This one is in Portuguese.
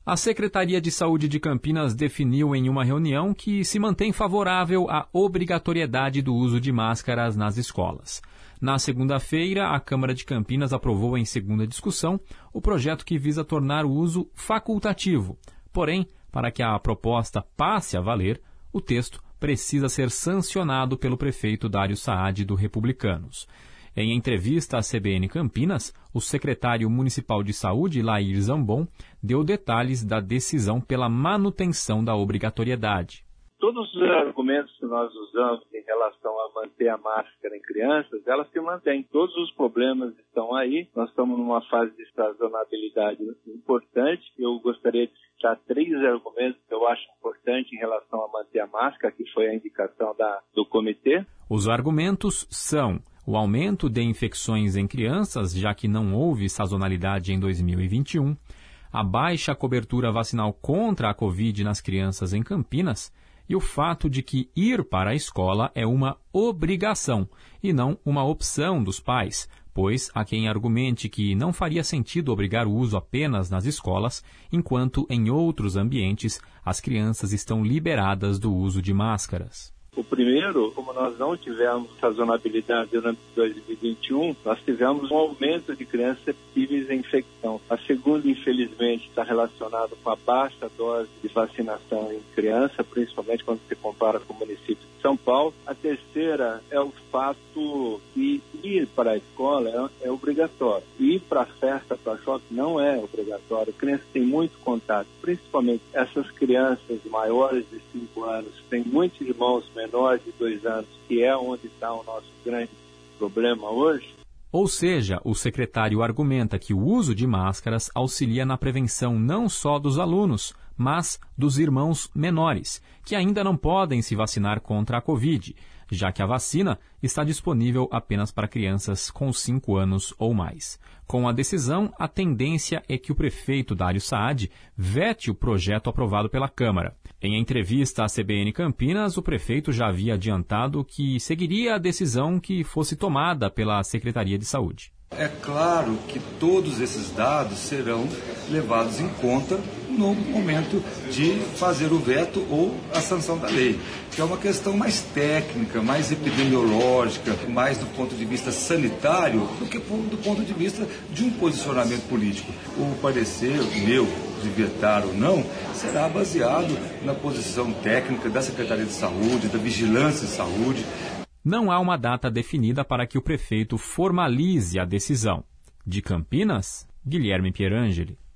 A Secretaria de Saúde de Campinas definiu em uma reunião que se mantém favorável à obrigatoriedade do uso de máscaras nas escolas. Na segunda-feira, a Câmara de Campinas aprovou em segunda discussão o projeto que visa tornar o uso facultativo. Porém, para que a proposta passe a valer, o texto precisa ser sancionado pelo prefeito Dário Saad do Republicanos. Em entrevista à CBN Campinas, o secretário municipal de saúde, Lair Zambon, deu detalhes da decisão pela manutenção da obrigatoriedade. Todos os argumentos que nós usamos em relação a manter a máscara em crianças, elas se mantêm. Todos os problemas estão aí. Nós estamos numa fase de sazonabilidade importante. Eu gostaria de citar 3 argumentos que eu acho importantes em relação a manter a máscara, que foi a indicação do comitê. Os argumentos são o aumento de infecções em crianças, já que não houve sazonalidade em 2021, a baixa cobertura vacinal contra a Covid nas crianças em Campinas e o fato de que ir para a escola é uma obrigação e não uma opção dos pais, pois há quem argumente que não faria sentido obrigar o uso apenas nas escolas, enquanto em outros ambientes as crianças estão liberadas do uso de máscaras. O primeiro, como nós não tivemos sazonabilidade durante 2021, nós tivemos um aumento de crianças suscetíveis à infecção. A segunda, infelizmente, está relacionada com a baixa dose de vacinação em criança, principalmente quando se compara com o município de São Paulo. A terceira é o fato que ir para a escola é obrigatório. Ir para a festa, para shopping, não é obrigatório. A criança tem muito contato, principalmente essas crianças maiores de 5 anos, têm muitos irmãos menores de 2 anos, que é onde está o nosso grande problema hoje. Ou seja, o secretário argumenta que o uso de máscaras auxilia na prevenção não só dos alunos, mas dos irmãos menores, que ainda não podem se vacinar contra a Covid, já que a vacina está disponível apenas para crianças com 5 anos ou mais. Com a decisão, a tendência é que o prefeito Dário Saad vete o projeto aprovado pela Câmara. Em entrevista à CBN Campinas, o prefeito já havia adiantado que seguiria a decisão que fosse tomada pela Secretaria de Saúde. É claro que todos esses dados serão levados em conta no momento de fazer o veto ou a sanção da lei, que é uma questão mais técnica, mais epidemiológica, mais do ponto de vista sanitário do que do ponto de vista de um posicionamento político. O parecer meu de vetar ou não será baseado na posição técnica da Secretaria de Saúde, da Vigilância em Saúde. Não há uma data definida para que o prefeito formalize a decisão. De Campinas, Guilherme Pierangeli.